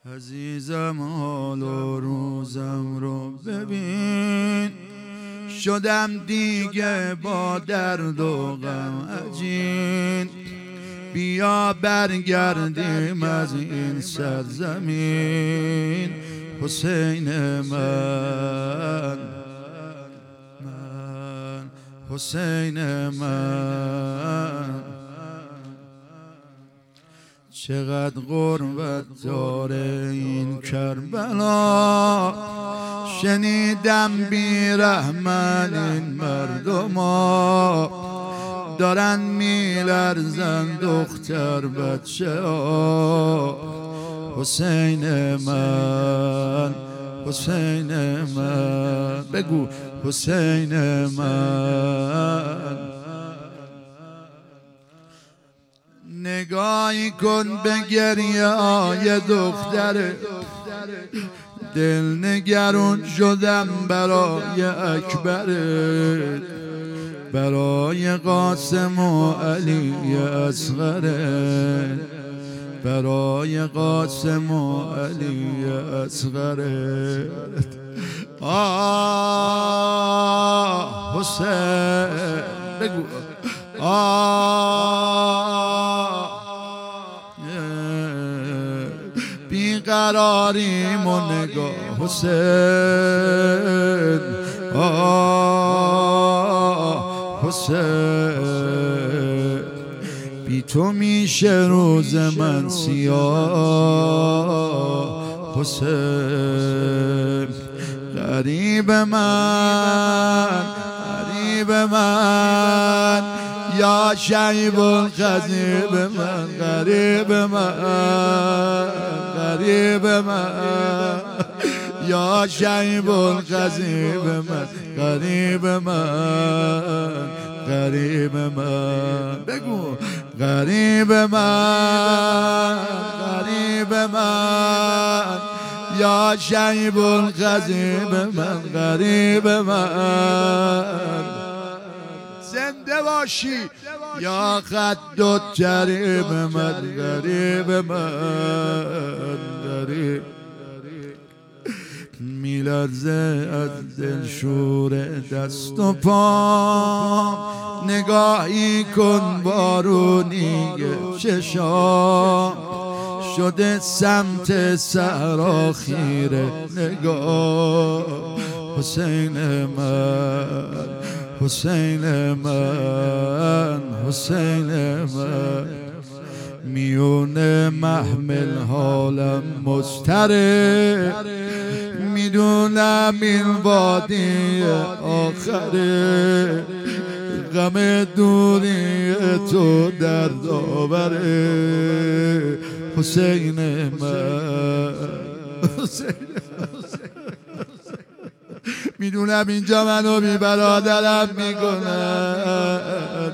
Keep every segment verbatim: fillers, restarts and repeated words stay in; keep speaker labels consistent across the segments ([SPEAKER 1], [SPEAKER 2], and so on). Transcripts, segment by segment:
[SPEAKER 1] عزیزم حال و روزم رو ببین، شدم دیگه با درد و غم عجین. بیا برگردیم از این سرزمین، حسین من من حسین من. چقدر غربت داره این کربلا، شنیدم بیرحمن این مردما، دارن میلرزن دختر بچه ها. حسین من حسین من بگو حسین من. نگاهی کن به گریه های دختره، دل نگران شدم برای اکبره، برای قاسم و علی اصغره، برای قاسم و علی اصغره. آه حسین بگو آه بیقراریم و نگاه حسین. آه حسین بی تو میشه روز من سیاه حسین. غریب من غریب من یا شیب الغریب من، غریب من غریب من یا شیب الغریب من، غریب من غریب من بگو غریب من غریب من یا شیب الغریب من، غریب من. زنده باشی یا خد و جریب من، غریب من غریب. میلرزه از دل شور دست و پام، نگاهی کن بارونی چشام، شده سمت صحرا خیره نگاه. حسین من حسین من حسین من. میونه محمل حالم مضطرب، میدونم این وادی آخره، غم دوری تو درد آوره. حسین من حسین میدونم اینجا منو بی برادرم میکنن.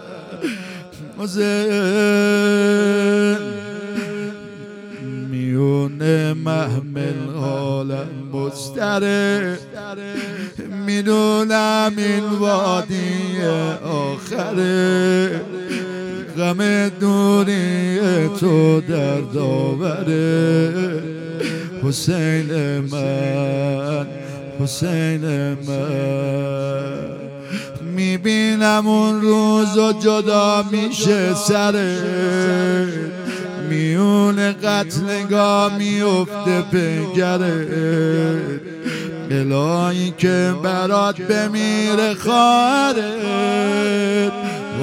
[SPEAKER 1] حسین میونه محمل حالم مضطرب، میدونم این وادی آخره، غم دوری تو درد آوره. حسین من حسین من. میبینم اون روز و جدا میشه سره، میون قتلگاه میفته پیگره، الهی که برات بمیره خواهرت.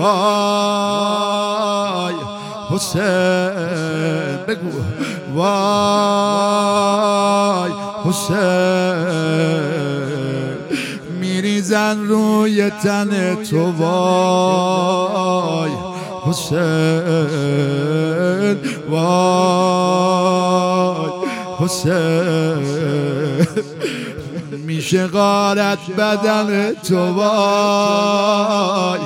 [SPEAKER 1] وای حسین بگو وای حسین. میریزن روی تن تو وای حسین وای حسین. میشه غارت بدن تو وای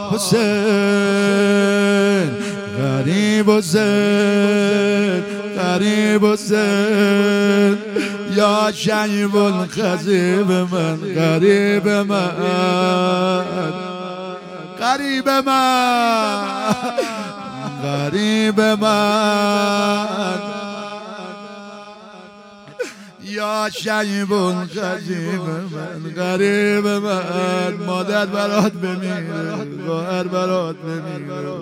[SPEAKER 1] حسین. غریب حسین غریب حسین یا شیب الغریب من، غریب من غریب من غریب من یا شیب الخجیب من غریب من مادر برات بمیره خواهر برات بمیره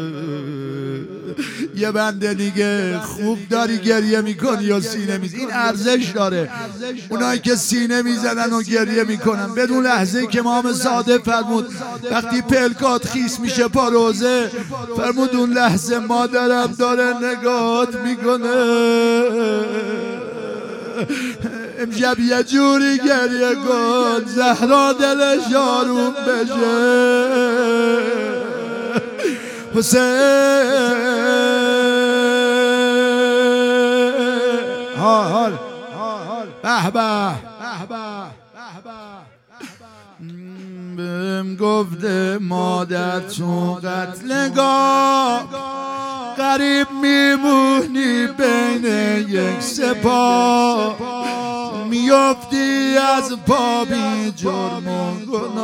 [SPEAKER 1] یه بنده دیگه خوب داری گریه میکنی یا سینه میزنی این ارزش داره اونایی که سینه میزنن و گریه میکنن بدون لحظه که امام صادق فرمود وقتی پلکات خیس میشه پا روزه فرمود اون لحظه مادرم داره نگاهت میکنه امشب یه جوری گریه کن زهرا دلش آروم بشه حسین حال به به بهم گفته مادر تو قتلگاه غریب میمونی بین یک سپاه میافتی از پا بی جرم و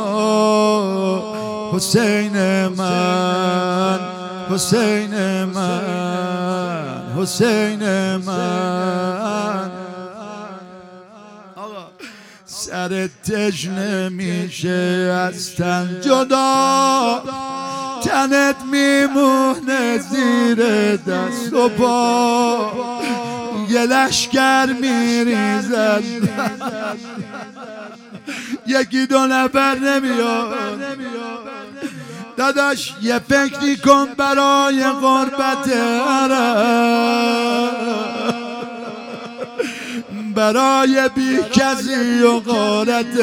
[SPEAKER 1] گناه حسین من حسین من حسین من سر تشنه میشه از تن جدا تنت میمونه زیر دست و پا یه لشکر میریزد یکی دو نفر نمیاد داداش یه فکری کن برای غربت عرب برای بی کسی و غارت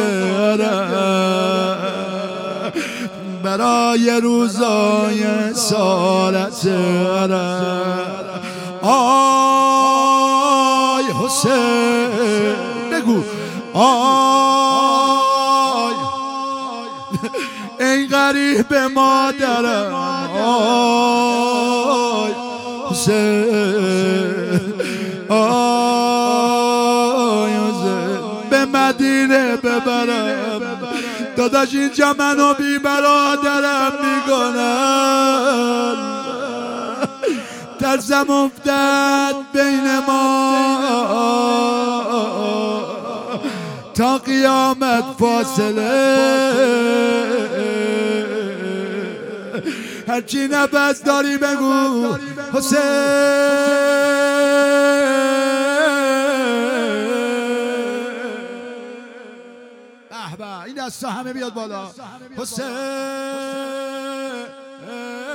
[SPEAKER 1] عرب برای روزای سالت عرب آی حسین بگو آی ای غریب مادرم آی حسین آی حسین به مدینه ببرم داداش اینجا منو بی برادرم میکنن ترسم افتد بین ما تا قیامت فاصله هرچی نفس داری بگو حسین این دستا همه بیاد بالا حسین